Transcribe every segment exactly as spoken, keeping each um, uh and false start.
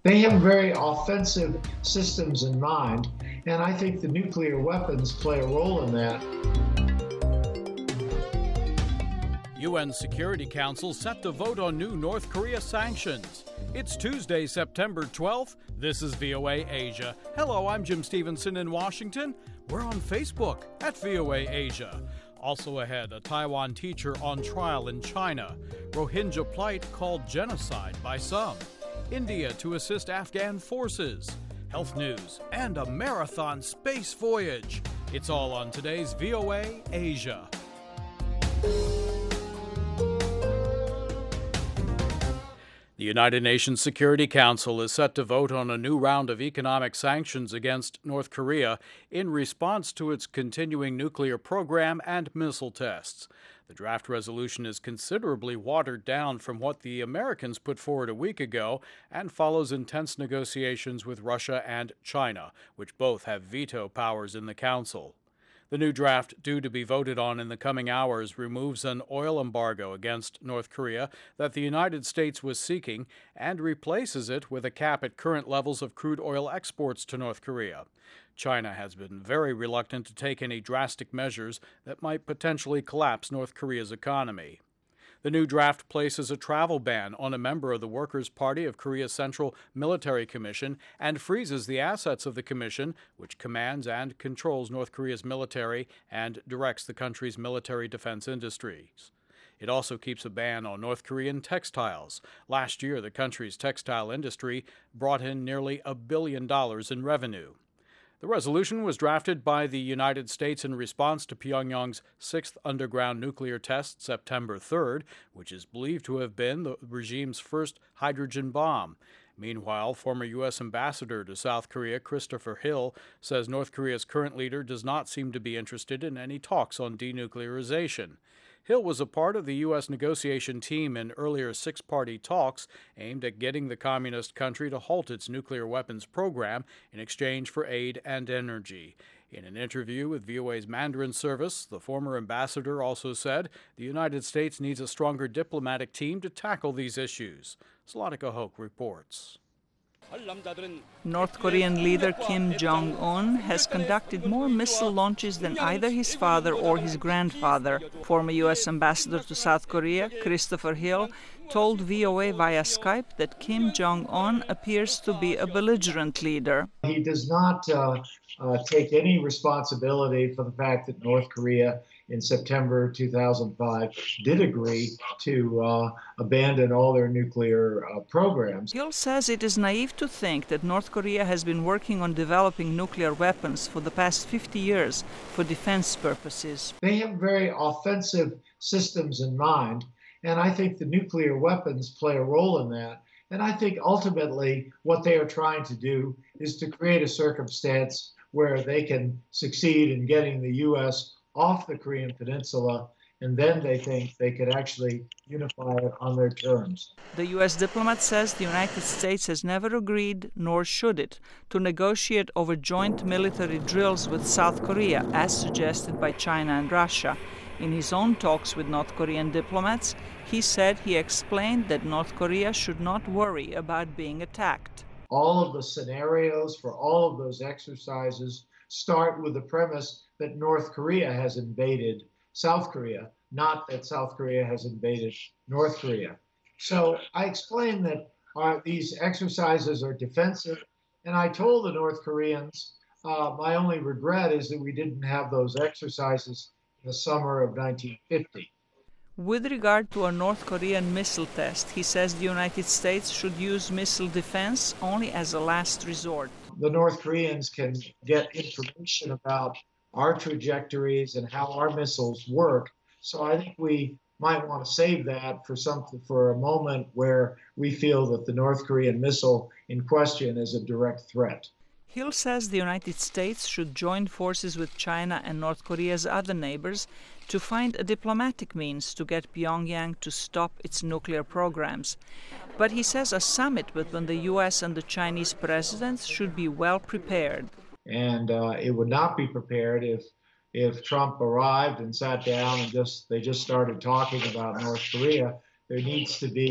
They have very offensive systems in mind, and I think the nuclear weapons play a role in that. U N Security Council set to vote on new North Korea sanctions. It's Tuesday, September twelfth. This is V O A Asia. Hello, I'm Jim Stevenson in Washington. We're on Facebook at V O A Asia. Also ahead, a Taiwan teacher on trial in China. Rohingya plight called genocide by some. India to assist Afghan forces. Health news and a marathon space voyage. It's all on today's V O A Asia. The United Nations Security Council is set to vote on a new round of economic sanctions against North Korea in response to its continuing nuclear program and missile tests. The draft resolution is considerably watered down from what the Americans put forward a week ago and follows intense negotiations with Russia and China, which both have veto powers in the Council. The new draft, due to be voted on in the coming hours, removes an oil embargo against North Korea that the United States was seeking and replaces it with a cap at current levels of crude oil exports to North Korea. China has been very reluctant to take any drastic measures that might potentially collapse North Korea's economy. The new draft places a travel ban on a member of the Workers' Party of Korea's Central Military Commission and freezes the assets of the commission, which commands and controls North Korea's military and directs the country's military defense industries. It also keeps a ban on North Korean textiles. Last year, the country's textile industry brought in nearly a billion dollars in revenue. The resolution was drafted by the United States in response to Pyongyang's sixth underground nuclear test September third, which is believed to have been the regime's first hydrogen bomb. Meanwhile, former U S Ambassador to South Korea Christopher Hill says North Korea's current leader does not seem to be interested in any talks on denuclearization. Hill was a part of the U S negotiation team in earlier six-party talks aimed at getting the communist country to halt its nuclear weapons program in exchange for aid and energy. In an interview with V O A's Mandarin service, the former ambassador also said the United States needs a stronger diplomatic team to tackle these issues. Zlatica Hoke reports. North Korean leader Kim Jong-un has conducted more missile launches than either his father or his grandfather. Former U S Ambassador to South Korea, Christopher Hill, told V O A via Skype that Kim Jong-un appears to be a belligerent leader. He does not uh, uh, take any responsibility for the fact that North Korea in September two thousand five did agree to uh, abandon all their nuclear uh, programs. Hill says it is naive to think that North Korea has been working on developing nuclear weapons for the past fifty years for defense purposes. They have very offensive systems in mind, and I think the nuclear weapons play a role in that. And I think ultimately what they are trying to do is to create a circumstance where they can succeed in getting the U S off the Korean Peninsula, and then they think they could actually unify it on their terms. The U S diplomat says the United States has never agreed, nor should it, to negotiate over joint military drills with South Korea, as suggested by China and Russia. In his own talks with North Korean diplomats, he said he explained that North Korea should not worry about being attacked. All of the scenarios for all of those exercises start with the premise that North Korea has invaded South Korea, not that South Korea has invaded North Korea. So I explained that uh, these exercises are defensive, and I told the North Koreans uh, my only regret is that we didn't have those exercises in the summer of nineteen fifty. With regard to a North Korean missile test, he says the United States should use missile defense only as a last resort. The North Koreans can get information about our trajectories and how our missiles work. So I think we might want to save that for something for a moment where we feel that the North Korean missile in question is a direct threat. Hill says the United States should join forces with China and North Korea's other neighbors to find a diplomatic means to get Pyongyang to stop its nuclear programs. But he says a summit between the U S and the Chinese presidents should be well prepared. And uh, it would not be prepared if if Trump arrived and sat down and just they just started talking about North Korea. There needs to be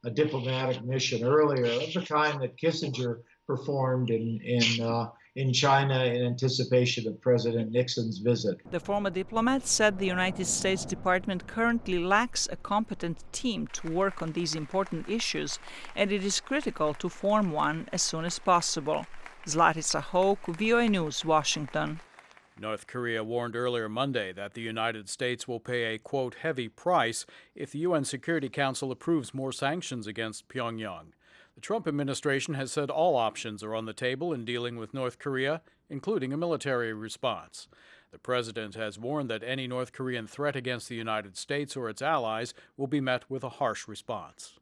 a diplomatic mission earlier of the kind that Kissinger performed in in uh, in China in anticipation of President Nixon's visit. The former diplomat said the United States Department currently lacks a competent team to work on these important issues, and it is critical to form one as soon as possible. Zlatica Hoke, V O A News, Washington. North Korea warned earlier Monday that the United States will pay a, quote, heavy price if the U N Security Council approves more sanctions against Pyongyang. The Trump administration has said all options are on the table in dealing with North Korea, including a military response. The president has warned that any North Korean threat against the United States or its allies will be met with a harsh response.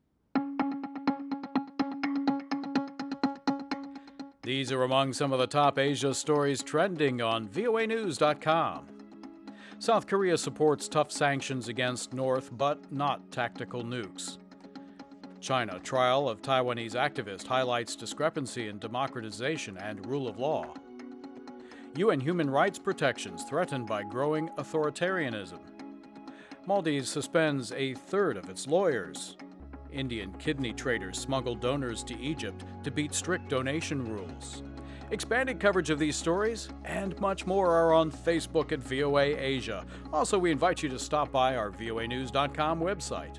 These are among some of the top Asia stories trending on V O A news dot com. South Korea supports tough sanctions against North, but not tactical nukes. China trial of Taiwanese activist highlights discrepancy in democratization and rule of law. U N human rights protections threatened by growing authoritarianism. Maldives suspends a third of its lawyers. Indian kidney traders smuggle donors to Egypt to beat strict donation rules. Expanded coverage of these stories and much more are on Facebook at V O A Asia. Also, we invite you to stop by our V O A news dot com website.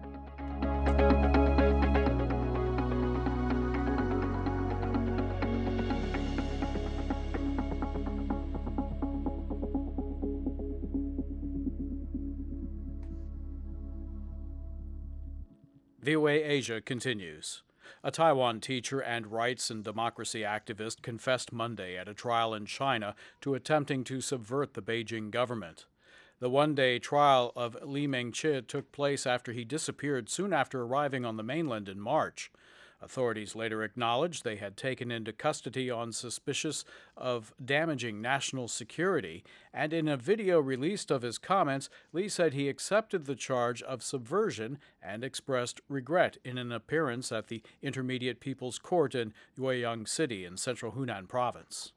V O A Asia continues. A Taiwan teacher and rights and democracy activist confessed Monday at a trial in China to attempting to subvert the Beijing government. The one-day trial of Li Mengqi took place after he disappeared soon after arriving on the mainland in March. Authorities later acknowledged they had taken into custody on suspicion of damaging national security, and in a video released of his comments, Li said he accepted the charge of subversion and expressed regret in an appearance at the Intermediate People's Court in Yueyang City in central Hunan province.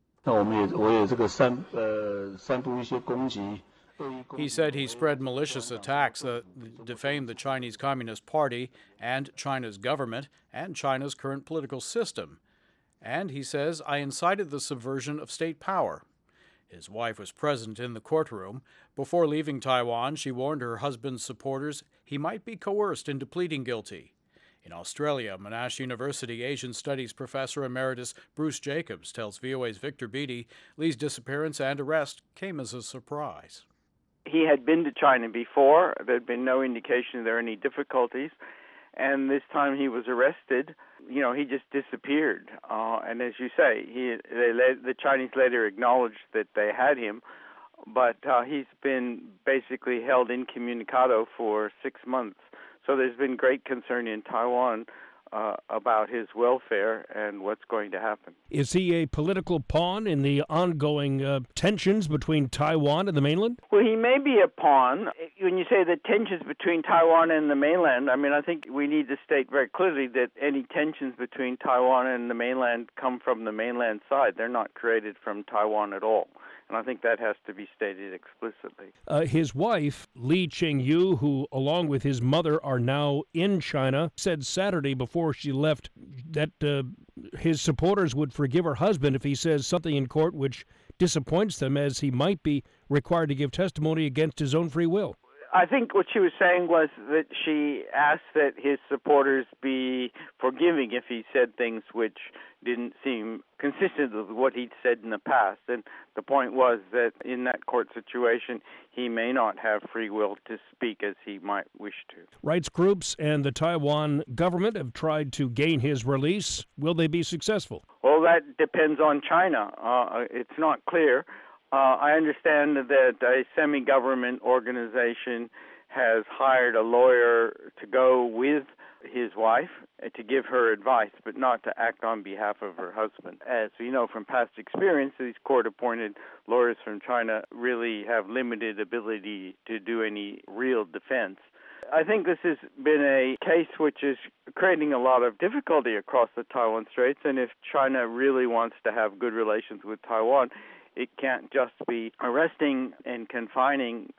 He said he spread malicious attacks that defamed the Chinese Communist Party and China's government and China's current political system. And he says, I incited the subversion of state power. His wife was present in the courtroom. Before leaving Taiwan, she warned her husband's supporters he might be coerced into pleading guilty. In Australia, Monash University Asian Studies professor emeritus Bruce Jacobs tells V O A's Victor Beattie Lee's disappearance and arrest came as a surprise. He had been to China before. There had been no indication there were any difficulties. And this time he was arrested. You know, he just disappeared. Uh, and as you say, he, they let, the Chinese later acknowledged that they had him. But uh, he's been basically held incommunicado for six months. So there's been great concern in Taiwan uh, about his welfare and what's going to happen. Is he a political pawn in the ongoing uh, tensions between Taiwan and the mainland? Well, he may be a pawn. When you say the tensions between Taiwan and the mainland, I mean, I think we need to state very clearly that any tensions between Taiwan and the mainland come from the mainland side. They're not created from Taiwan at all. And I think that has to be stated explicitly. Uh, his wife, Li Ching-yu, who along with his mother are now in China, said Saturday before she left that uh, his supporters would forgive her husband if he says something in court which disappoints them, as he might be required to give testimony against his own free will. I think what she was saying was that she asked that his supporters be forgiving if he said things which didn't seem consistent with what he'd said in the past. And the point was that in that court situation, he may not have free will to speak as he might wish to. Rights groups and the Taiwan government have tried to gain his release. Will they be successful? Well, that depends on China. Uh, it's not clear. Uh, I understand that a semi-government organization has hired a lawyer to go with his wife to give her advice, but not to act on behalf of her husband. As we know from past experience, these court-appointed lawyers from China really have limited ability to do any real defense. I think this has been a case which is creating a lot of difficulty across the Taiwan Straits, and if China really wants to have good relations with Taiwan, it can't just be arresting and confining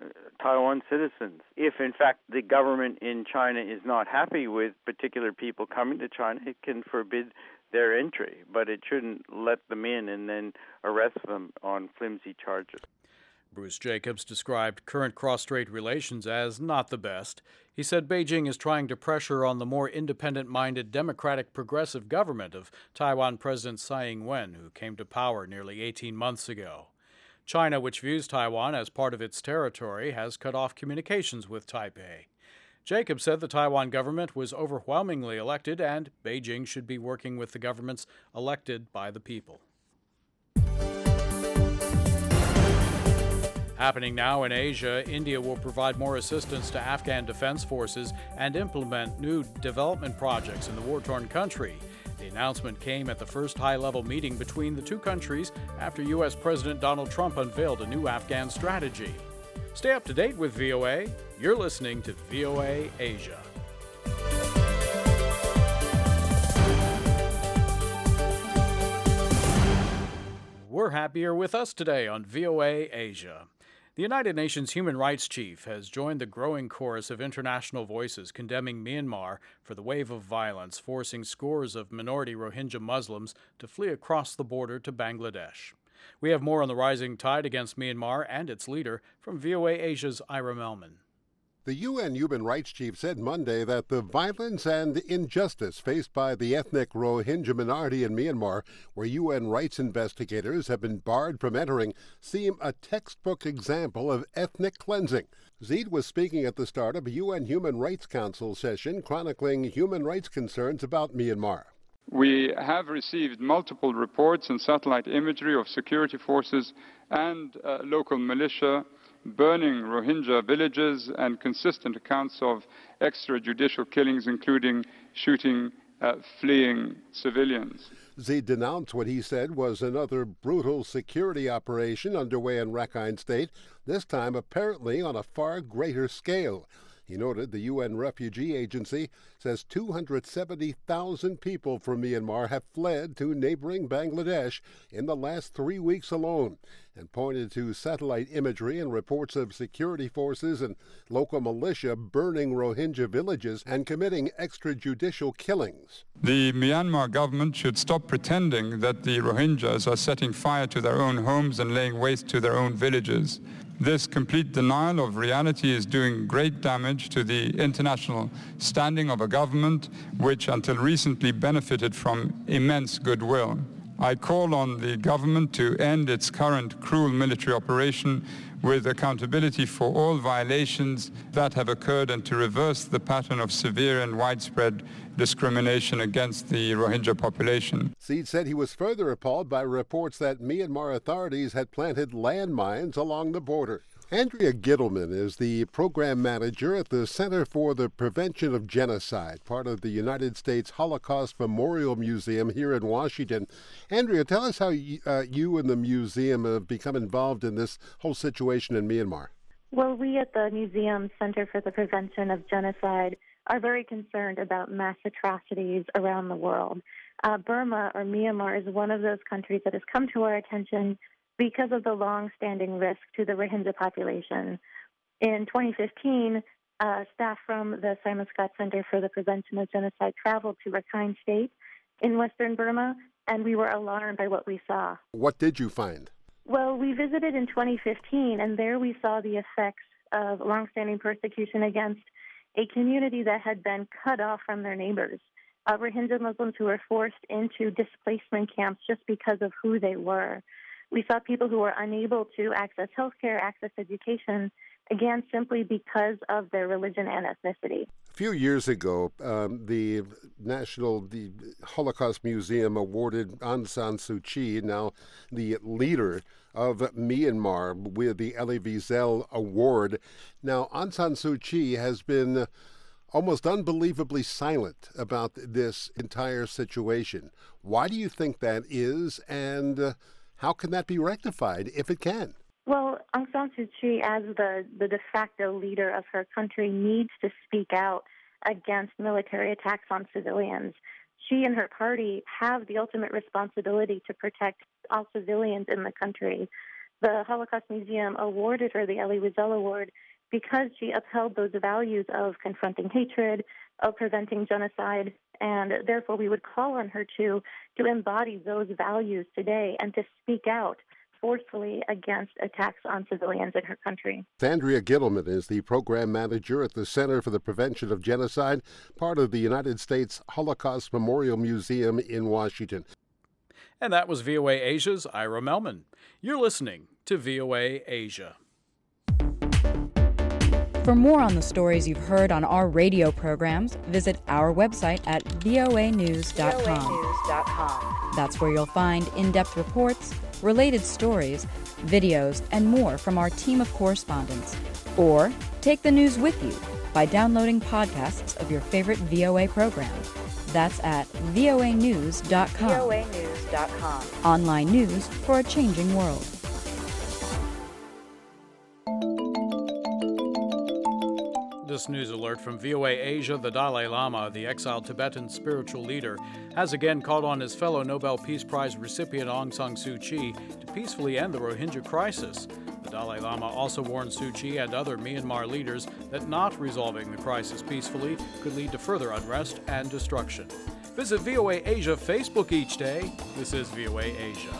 Taiwan citizens. If, in fact, the government in China is not happy with particular people coming to China, it can forbid their entry, but it shouldn't let them in and then arrest them on flimsy charges. Bruce Jacobs described current cross-strait relations as not the best. He said Beijing is trying to pressure on the more independent-minded democratic progressive government of Taiwan President Tsai Ing-wen, who came to power nearly eighteen months ago. China, which views Taiwan as part of its territory, has cut off communications with Taipei. Jacobs said the Taiwan government was overwhelmingly elected and Beijing should be working with the governments elected by the people. Happening now in Asia, India will provide more assistance to Afghan defense forces and implement new development projects in the war-torn country. The announcement came at the first high-level meeting between the two countries after U S President Donald Trump unveiled a new Afghan strategy. Stay up to date with V O A. You're listening to V O A Asia. We're happy you're with us today on V O A Asia. The United Nations Human Rights Chief has joined the growing chorus of international voices condemning Myanmar for the wave of violence forcing scores of minority Rohingya Muslims to flee across the border to Bangladesh. We have more on the rising tide against Myanmar and its leader from V O A Asia's Ira Melman. The U N Human Rights Chief said Monday that the violence and injustice faced by the ethnic Rohingya minority in Myanmar, where U N rights investigators have been barred from entering, seem a textbook example of ethnic cleansing. Zeid was speaking at the start of a U N Human Rights Council session chronicling human rights concerns about Myanmar. We have received multiple reports and satellite imagery of security forces and uh, local militia burning Rohingya villages and consistent accounts of extrajudicial killings, including shooting uh, fleeing civilians. Zeid denounced what he said was another brutal security operation underway in Rakhine State, this time apparently on a far greater scale. He noted the U N Refugee Agency says two hundred seventy thousand people from Myanmar have fled to neighboring Bangladesh in the last three weeks alone, and pointed to satellite imagery and reports of security forces and local militia burning Rohingya villages and committing extrajudicial killings. The Myanmar government should stop pretending that the Rohingyas are setting fire to their own homes and laying waste to their own villages. This complete denial of reality is doing great damage to the international standing of a government which until recently benefited from immense goodwill. I call on the government to end its current cruel military operation with accountability for all violations that have occurred and to reverse the pattern of severe and widespread discrimination against the Rohingya population. Zeid said he was further appalled by reports that Myanmar authorities had planted landmines along the border. Andrea Gittleman is the program manager at the Center for the Prevention of Genocide, part of the United States Holocaust Memorial Museum here in Washington. Andrea, tell us how you, uh, you and the museum have become involved in this whole situation in Myanmar. Well, we at the Museum Center for the Prevention of Genocide are very concerned about mass atrocities around the world. Uh, Burma, or Myanmar, is one of those countries that has come to our attention because of the long-standing risk to the Rohingya population. In twenty fifteen, uh, staff from the Simon Scott Center for the Prevention of Genocide traveled to Rakhine State in western Burma, and we were alarmed by what we saw. What did you find? Well, we visited in twenty fifteen, and there we saw the effects of long-standing persecution against a community that had been cut off from their neighbors. Uh, Rohingya Muslims who were forced into displacement camps just because of who they were. We saw people who were unable to access health care, access education, again, simply because of their religion and ethnicity. A few years ago, um, the National the Holocaust Museum awarded Aung San Suu Kyi, now the leader of Myanmar, with the Elie Wiesel Award. Now, Aung San Suu Kyi has been almost unbelievably silent about this entire situation. Why do you think that is, and uh, how can that be rectified, if it can? Well, Aung San Suu Kyi, as the, the de facto leader of her country, needs to speak out against military attacks on civilians. She and her party have the ultimate responsibility to protect all civilians in the country. The Holocaust Museum awarded her the Elie Wiesel Award because she upheld those values of confronting hatred, of preventing genocide, and therefore we would call on her to, to embody those values today and to speak out forcefully against attacks on civilians in her country. Andrea Gittleman is the program manager at the Center for the Prevention of Genocide, part of the United States Holocaust Memorial Museum in Washington. And that was V O A Asia's Ira Melman. You're listening to V O A Asia. For more on the stories you've heard on our radio programs, visit our website at voa news dot com. That's where you'll find in-depth reports, related stories, videos, and more from our team of correspondents. Or take the news with you by downloading podcasts of your favorite V O A program. That's at voa news dot com. voa news dot com. Online news for a changing world. This news alert from V O A Asia: the Dalai Lama, the exiled Tibetan spiritual leader, has again called on his fellow Nobel Peace Prize recipient Aung San Suu Kyi to peacefully end the Rohingya crisis. The Dalai Lama also warned Suu Kyi and other Myanmar leaders that not resolving the crisis peacefully could lead to further unrest and destruction. Visit V O A Asia Facebook each day. This is V O A Asia.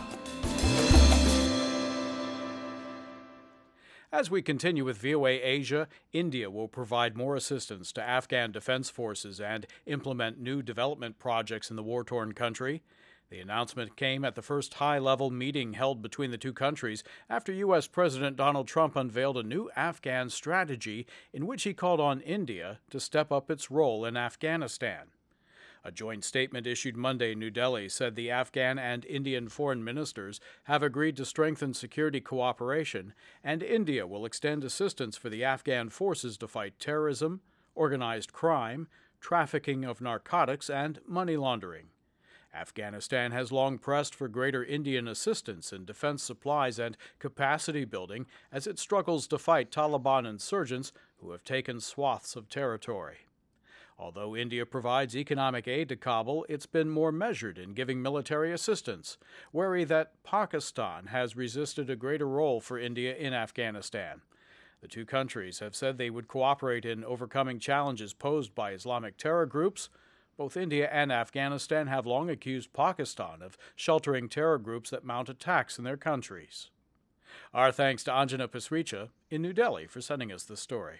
As we continue with V O A Asia, India will provide more assistance to Afghan defense forces and implement new development projects in the war-torn country. The announcement came at the first high-level meeting held between the two countries after U S President Donald Trump unveiled a new Afghan strategy in which he called on India to step up its role in Afghanistan. A joint statement issued Monday in New Delhi said the Afghan and Indian foreign ministers have agreed to strengthen security cooperation, and India will extend assistance for the Afghan forces to fight terrorism, organized crime, trafficking of narcotics, and money laundering. Afghanistan has long pressed for greater Indian assistance in defense supplies and capacity building as it struggles to fight Taliban insurgents who have taken swaths of territory. Although India provides economic aid to Kabul, it's been more measured in giving military assistance, wary that Pakistan has resisted a greater role for India in Afghanistan. The two countries have said they would cooperate in overcoming challenges posed by Islamic terror groups. Both India and Afghanistan have long accused Pakistan of sheltering terror groups that mount attacks in their countries. Our thanks to Anjana Pasricha in New Delhi for sending us this story.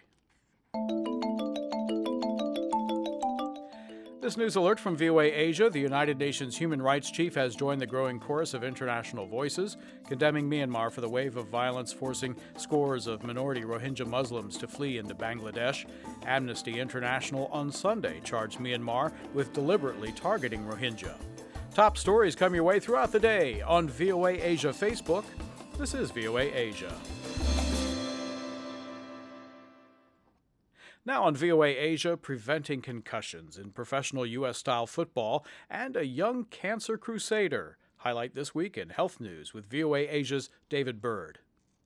This news alert from V O A Asia: the United Nations Human Rights Chief has joined the growing chorus of international voices condemning Myanmar for the wave of violence forcing scores of minority Rohingya Muslims to flee into Bangladesh. Amnesty International on Sunday charged Myanmar with deliberately targeting Rohingya. Top stories come your way throughout the day on V O A Asia Facebook. This is V O A Asia. Now on V O A Asia, preventing concussions in professional U S-style football and a young cancer crusader. Highlight this week in Health News with V O A Asia's David Bird.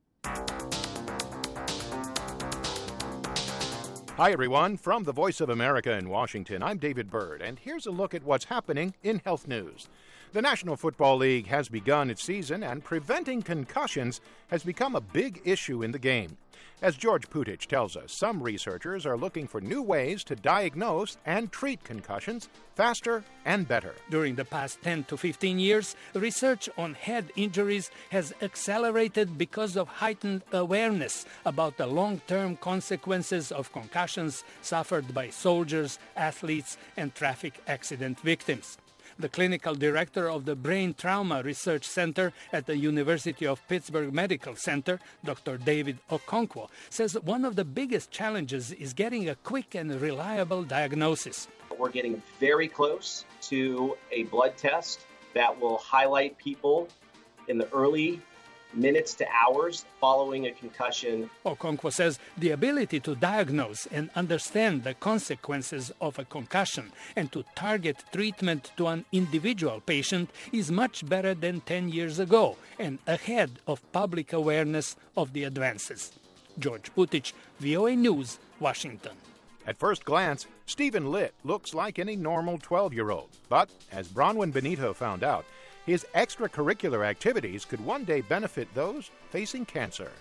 Hi, everyone. From the Voice of America in Washington, I'm David Bird, and here's a look at what's happening in health news. The National Football League has begun its season, and preventing concussions has become a big issue in the game. As George Putich tells us, some researchers are looking for new ways to diagnose and treat concussions faster and better. During the past ten to fifteen years, research on head injuries has accelerated because of heightened awareness about the long-term consequences of concussions suffered by soldiers, athletes, and traffic accident victims. The clinical director of the Brain Trauma Research Center at the University of Pittsburgh Medical Center, Doctor David Okonkwo, says one of the biggest challenges is getting a quick and reliable diagnosis. We're getting very close to a blood test that will highlight people in the early minutes to hours following a concussion. Okonkwo says the ability to diagnose and understand the consequences of a concussion and to target treatment to an individual patient is much better than ten years ago and ahead of public awareness of the advances. George Putich, V O A News, Washington. At first glance, Stephen Litt looks like any normal twelve-year-old. But, as Bronwyn Benito found out, his extracurricular activities could one day benefit those facing cancer.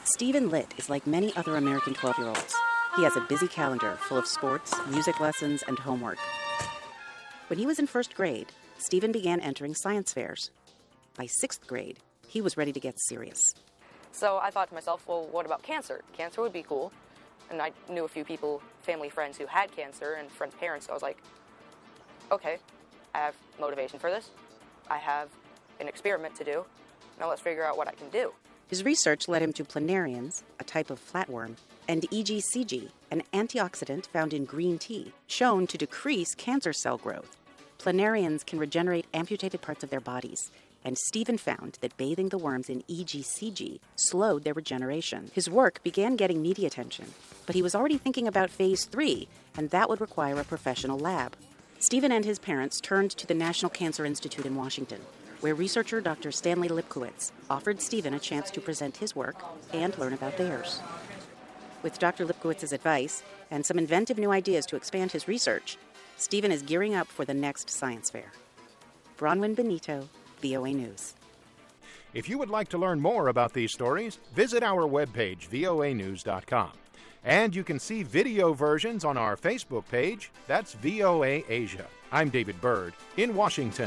Stephen Litt is like many other American twelve-year-olds. He has a busy calendar full of sports, music lessons, and homework. When he was in first grade, Stephen began entering science fairs. By sixth grade, he was ready to get serious. So I thought to myself, well, what about cancer? Cancer would be cool. And I knew a few people, family, friends who had cancer and friends' parents, so I was like, okay, I have motivation for this. I have an experiment to do. Now let's figure out what I can do. His research led him to planarians, a type of flatworm, and E G C G, an antioxidant found in green tea, shown to decrease cancer cell growth. Planarians can regenerate amputated parts of their bodies, and Stephen found that bathing the worms in E G C G slowed their regeneration. His work began getting media attention, but he was already thinking about phase three, and that would require a professional lab. Stephen and his parents turned to the National Cancer Institute in Washington, where researcher Doctor Stanley Lipkowitz offered Stephen a chance to present his work and learn about theirs. With Doctor Lipkowitz's advice and some inventive new ideas to expand his research, Stephen is gearing up for the next science fair. Bronwyn Benito, V O A News. If you would like to learn more about these stories, visit our webpage, V O A news dot com. And you can see video versions on our Facebook page. That's V O A Asia. I'm David Byrd in Washington.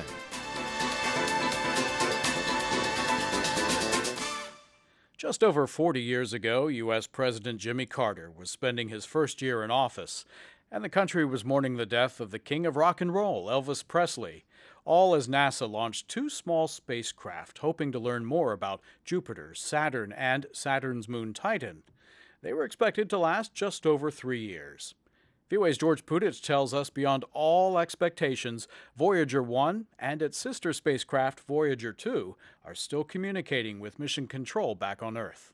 Just over forty years ago, U S President Jimmy Carter was spending his first year in office, and the country was mourning the death of the king of rock and roll, Elvis Presley, all as NASA launched two small spacecraft hoping to learn more about Jupiter, Saturn, and Saturn's moon Titan. They were expected to last just over three years. V O A's George Putich tells us beyond all expectations, Voyager one and its sister spacecraft Voyager two are still communicating with Mission Control back on Earth.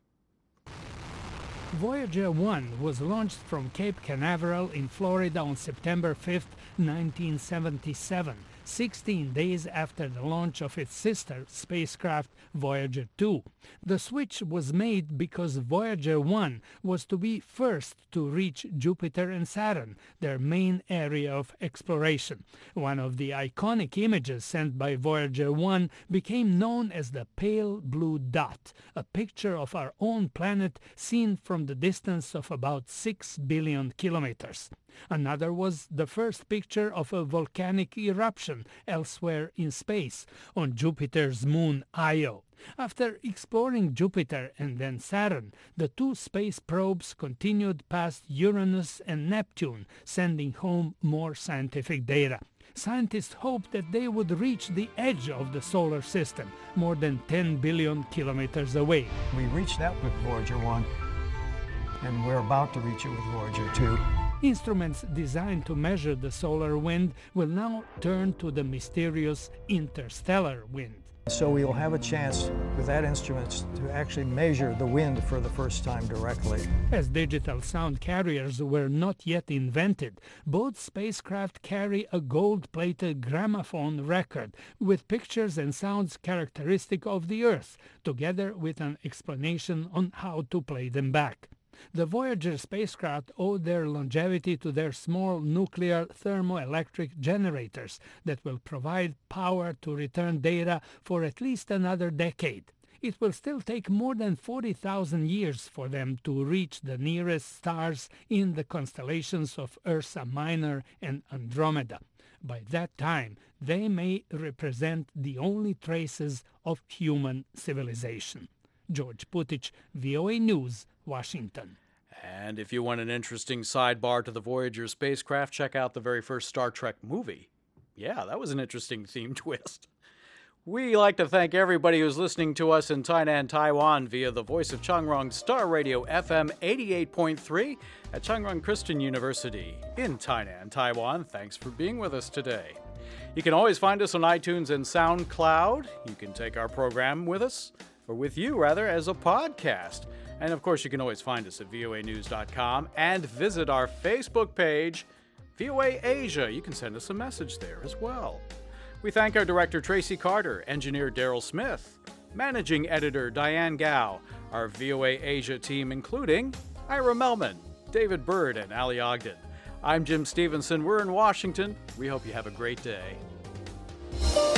Voyager one was launched from Cape Canaveral in Florida on September fifth, nineteen seventy-seven, sixteen days after the launch of its sister spacecraft Voyager two. The switch was made because Voyager one was to be first to reach Jupiter and Saturn, their main area of exploration. One of the iconic images sent by Voyager one became known as the pale blue dot, a picture of our own planet seen from the distance of about six billion kilometers. Another was the first picture of a volcanic eruption elsewhere in space, on Jupiter's moon Io. After exploring Jupiter and then Saturn, the two space probes continued past Uranus and Neptune, sending home more scientific data. Scientists hoped that they would reach the edge of the solar system, more than ten billion kilometers away. We reached that with Voyager one, and we're about to reach it with Voyager two. Instruments designed to measure the solar wind will now turn to the mysterious interstellar wind. So we'll have a chance with that instrument to actually measure the wind for the first time directly. As digital sound carriers were not yet invented, both spacecraft carry a gold-plated gramophone record with pictures and sounds characteristic of the Earth, together with an explanation on how to play them back. The Voyager spacecraft owed their longevity to their small nuclear thermoelectric generators that will provide power to return data for at least another decade. It will still take more than forty thousand years for them to reach the nearest stars in the constellations of Ursa Minor and Andromeda. By that time, they may represent the only traces of human civilization. George Putich, V O A News, Washington. And if you want an interesting sidebar to the Voyager spacecraft, check out the very first Star Trek movie. Yeah, that was an interesting theme twist. We like to thank everybody who's listening to us in Tainan, Taiwan via the voice of Changrong Star Radio F M eighty-eight point three at Changrong Christian University in Tainan, Taiwan. Thanks for being with us today. You can always find us on iTunes and SoundCloud. You can take our program with us, or with you rather, as a podcast. And of course, you can always find us at V O A news dot com and visit our Facebook page, V O A Asia. You can send us a message there as well. We thank our director, Tracy Carter, engineer Daryl Smith, managing editor Diane Gao, our V O A Asia team, including Ira Melman, David Byrd, and Ali Ogden. I'm Jim Stevenson. We're in Washington. We hope you have a great day.